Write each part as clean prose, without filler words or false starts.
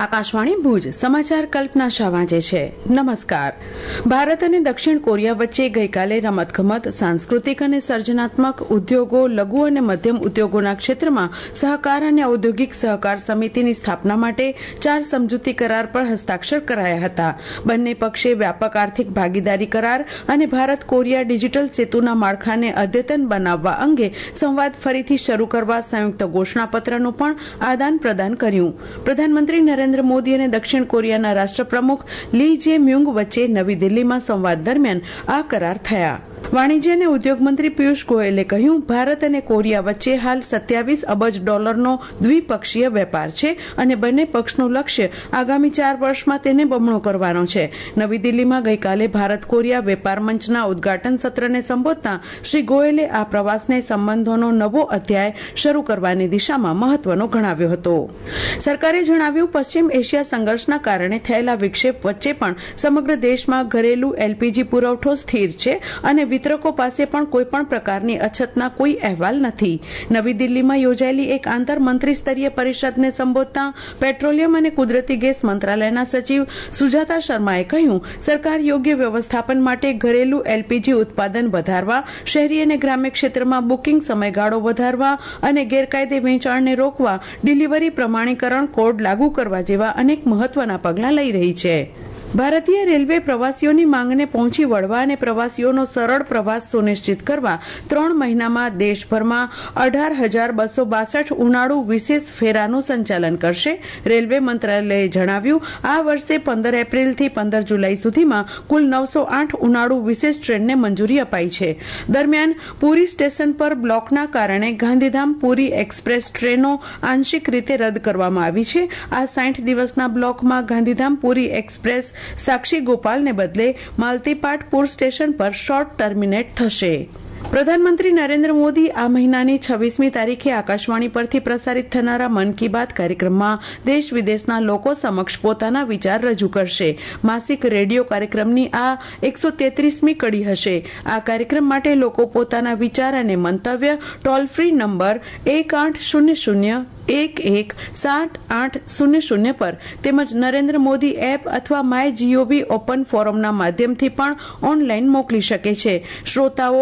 આકાશવાણી ભુજ સમાચાર કલ્પના શાહ વાંચે છે. નમસ્કાર. ભારત અને દક્ષિણ કોરિયા વચ્ચે ગઈકાલે રમતગમત, સાંસ્કૃતિક અને સર્જનાત્મક ઉદ્યોગો, લઘુ અને મધ્યમ ઉદ્યોગોના ક્ષેત્રમાં સહકાર અને ઔદ્યોગિક સહકાર સમિતિની સ્થાપના માટે 4 સમજૂતી કરાર પર હસ્તાક્ષર કરાયા હતા. બંને પક્ષે વ્યાપક આર્થિક ભાગીદારી કરાર અને ભારત કોરિયા ડિજિટલ સેતુના માળખાને અદ્યતન બનાવવા અંગે સંવાદ ફરીથી શરૂ કરવા સંયુક્ત ઘોષણાપત્રનું પણ આદાન પ્રદાન કર્યું. પ્રધાનમંત્રી નરેન્દ્ર મોદી અને દક્ષિણ કોરિયાના રાષ્ટ્રપ્રમુખ લી જે મ્યુંગ વચ્ચે નવી દિલ્હીમાં સંવાદ દરમિયાન આ કરાર થયા. વાણિજ્ય અને ઉદ્યોગ મંત્રી પિયુષ ગોયલે કહ્યું, ભારત અને કોરિયા વચ્ચે હાલ $27 અબજ દ્વિપક્ષીય વેપાર છે અને બંને પક્ષનું લક્ષ્ય આગામી 4 વર્ષમાં તેને બમણો કરવાનો છે. નવી દિલ્હીમાં ગઈકાલે ભારત કોરિયા વેપાર મંચના ઉદઘાટન સત્રને સંબોધતા શ્રી ગોયલે આ પ્રવાસને સંબંધોનો નવો અધ્યાય શરૂ કરવાની દિશામાં મહત્વનો ગણાવ્યો હતો. સરકારે જણાવ્યું, પશ્ચિમ એશિયા સંઘર્ષના કારણે થયેલા વિક્ષેપ વચ્ચે પણ સમગ્ર દેશમાં ઘરેલું LPG પુરવઠો સ્થિર છે અને વિતરકો પાસે પણ કોઈપણ પ્રકારની અછતના કોઈ અહેવાલ નથી. નવી દિલ્હીમાં યોજાયેલી એક આંતર મંત્રી સ્તરીય પરિષદને સંબોધતા પેટ્રોલિયમ અને કુદરતી ગેસ મંત્રાલયના સચિવ સુજાતા શર્માએ કહ્યું, સરકાર યોગ્ય વ્યવસ્થાપન માટે ઘરેલું LPG ઉત્પાદન વધારવા, શહેરી અને ગ્રામ્ય ક્ષેત્રમાં બુકિંગ સમયગાળો વધારવા અને ગેરકાયદે વેચાણને રોકવા ડિલિવરી પ્રમાણીકરણ કોડ લાગુ કરવા જેવા અનેક મહત્વના પગલાં લઈ રહી છે. ભારતીય રેલવે પ્રવાસીઓની માંગને પહોંચી વળવા અને પ્રવાસીઓનો સરળ પ્રવાસ સુનિશ્ચિત કરવા 3 મહિનામાં દેશભરમાં 18,262 ઉનાળુ વિશેષ ફેરાનું સંચાલન કરશે. રેલવે મંત્રાલયે જણાવ્યું, આ વર્ષે 15 એપ્રિલથી 15 જુલાઈ સુધીમાં કુલ 908 ઉનાળુ વિશેષ ટ્રેનને મંજૂરી અપાઈ છે. દરમિયાન પુરી સ્ટેશન પર બ્લોકના કારણે ગાંધીધામ પુરી એક્સપ્રેસ ટ્રેનો આંશિક રીતે રદ કરવામાં આવી છે. આ 60 દિવસના બ્લોકમાં ગાંધીધામ પુરી એક્સપ્રેસ સાક્ષી ગોપાલને બદલે માલતીપાટપુર સ્ટેશન પર શોર્ટ ટર્મિનેટ થશે. પ્રધાનમંત્રી નરેન્દ્ર મોદી આ મહિનાની 26મી તારીખે આકાશવાણી પરથી પ્રસારિત થનારા મન કી બાત કાર્યક્રમમાં દેશ વિદેશના લોકો સમક્ષ પોતાના વિચાર રજૂ કરશે. માસિક રેડિયો કાર્યક્રમની આ 133મી કડી હશે. આ કાર્યક્રમ માટે લોકો પોતાના વિચાર અને મંતવ્ય ટોલ ફ્રી નંબર 1800-11-7800 પર તેમજ નરેન્દ્ર મોદી એપ અથવા માય GOV ઓપન ફોરમના માધ્યમથી પણ ઓનલાઈન મોકલી શકે છે. શ્રોતાઓ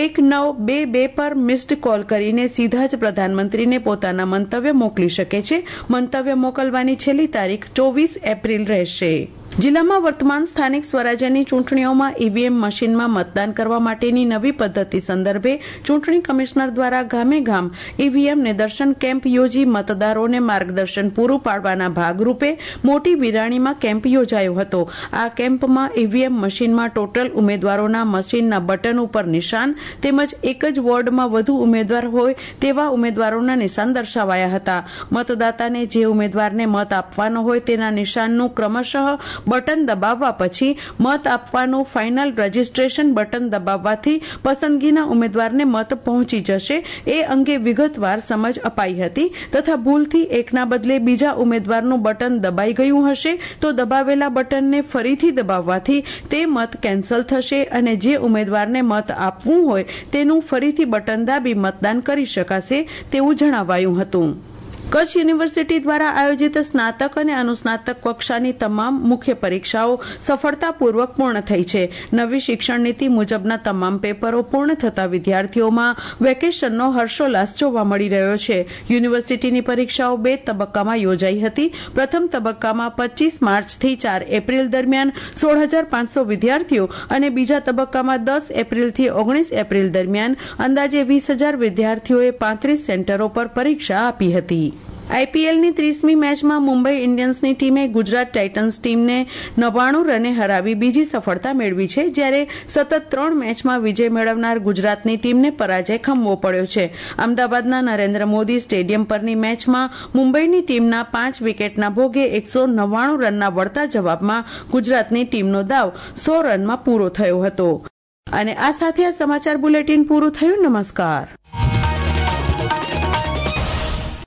1922 પર મિસ્ડ કોલ કરીને સીધા જ પ્રધાનમંત્રીને પોતાના મંતવ્ય મોકલી શકે છે. મંતવ્ય મોકલવાની છેલ્લી તારીખ 24 એપ્રિલ રહેશે. જિલ્લામાં વર્તમાન સ્થાનિક સ્વરાજ્યની ચૂંટણીઓમાં EVM મશીનમાં મતદાન કરવા માટેની નવી પદ્ધતિ સંદર્ભે ચૂંટણી કમિશનર દ્વારા ગામે ગામ EVM નિદર્શન કેમ્પ યોજી મતદારોને માર્ગદર્શન પૂરું પાડવાના ભાગરૂપે મોટી વિરાણીમાં કેમ્પ યોજાયો હતો. આ કેમ્પમાં EVM મશીનમાં ટોટલ ઉમેદવારોના મશીનના બટન ઉપર નિશાન તેમજ એક જ વોર્ડમાં વધુ ઉમેદવાર હોય તેવા ઉમેદવારોના નિશાન દર્શાવાયા હતા. મતદાતાને જે ઉમેદવારને મત આપવાનો હોય તેના નિશાનનું ક્રમશઃ બટન દબાવવા પછી મત આપવાનું ફાઇનલ રજીસ્ટ્રેશન બટન દબાવવાથી પસંદગીના ઉમેદવારને મત પહોંચી જશે એ અંગે વિગતવાર સમજ અપાઈ હતી તથા ભૂલથી એકના બદલે બીજા ઉમેદવારનું બટન દબાઈ ગયું હશે તો દબાવેલા બટનને ફરીથી દબાવવાથી તે મત કેન્સલ થશે અને જે ઉમેદવારને મત આપવું હોય તેનું ફરીથી બટન દાબી મતદાન કરી શકાશે તેવું જણાવાયું હતું. કચ્છ યુનિવર્સિટી દ્વારા આયોજિત સ્નાતક અને અનુસ્નાતક કક્ષાની તમામ મુખ્ય પરીક્ષાઓ સફળતાપૂર્વક પૂર્ણ થઈ છે. નવી શિક્ષણ નીતિ મુજબના તમામ પેપરો પૂર્ણ થતા વિદ્યાર્થીઓમાં વેકેશનનો હર્ષોલ્લાસ જોવા મળી રહ્યો છે. યુનિવર્સિટીની પરીક્ષાઓ 2 તબક્કામાં યોજાઈ હતી. પ્રથમ તબક્કામાં 25 માર્ચથી 4 એપ્રિલ દરમિયાન 16,500 વિદ્યાર્થીઓ અને બીજા તબક્કામાં 10 એપ્રિલથી 19 એપ્રિલ દરમિયાન અંદાજે 20,000 વિદ્યાર્થીઓએ 35 સેન્ટરો પર પરીક્ષા આપી હતી. IPLની 30મી મેચમાં મુંબઈ ઇન્ડિયન્સની ટીમે ગુજરાત ટાઇટન્સ ટીમને 99 રને હરાવી બીજી સફળતા મેળવી છે, જ્યારે સતત 3 મેચમાં વિજય મેળવનાર ગુજરાતની ટીમને પરાજય ખમવો પડ્યો છે. અમદાવાદના નરેન્દ્ર મોદી સ્ટેડિયમ પરની મેચમાં મુંબઈની ટીમના 5 વિકેટના ભોગે 199 રનના વળતા જવાબમાં ગુજરાતની ટીમનો દાવ 100 રનમાં પૂરો થયો હતો. અને આ સાથે આ સમાચાર બુલેટિન પૂરું થયું. નમસ્કાર.